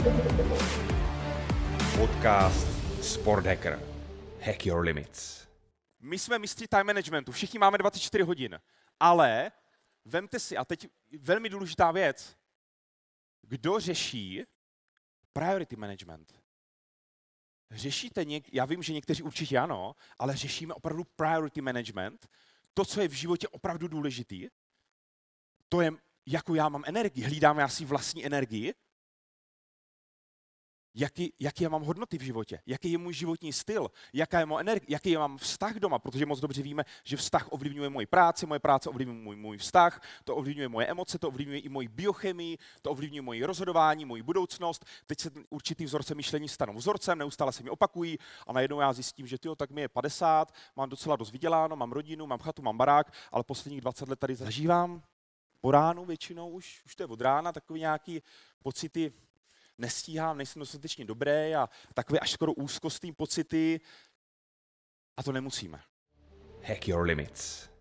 Podcast Sport Hacker. Hack your limits. My jsme mistři time managementu, všichni máme 24 hodin, ale vemte si, a teď velmi důležitá věc, kdo řeší priority management? Řešíte já vím, že někteří určitě ano, ale řešíme opravdu priority management, to, co je v životě opravdu důležitý, to je, jakou já mám energii, hlídám já si vlastní energii, jaký já mám hodnoty v životě, jaký je můj životní styl, jaká je moje energie, jaký já mám vztah doma, protože moc dobře víme, že vztah ovlivňuje moji práci, moje práce ovlivňuje můj vztah, to ovlivňuje moje emoce, to ovlivňuje i moji biochemii, to ovlivňuje moje rozhodování, moji budoucnost. Teď se určitý vzorce myšlení stanou vzorcem, neustále se mi opakují a najednou já zjistím, že tak mi je 50, mám docela dost vyděláno, mám rodinu, mám chatu, mám barák, ale posledních 20 let tady zažívám po ránu většinou, už to je od rána, takový nějaký pocity, nestíhám, nejsem dostatečně dobrý a takové až skoro úzkostný pocity a to nemusíme. Hack your limits.